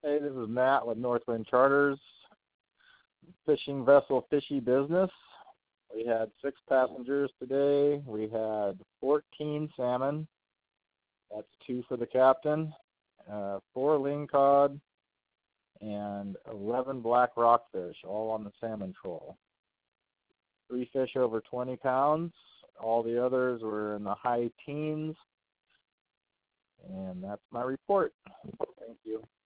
Hey, this is Matt with Northwind Charters, fishing vessel Fishy Business. We had 6 passengers today. We had 14 salmon. That's 2 for the captain, 4 lingcod, and 11 black rockfish, all on the salmon troll. 3 fish over 20 pounds. All the others were in the high teens. And that's my report. Thank you.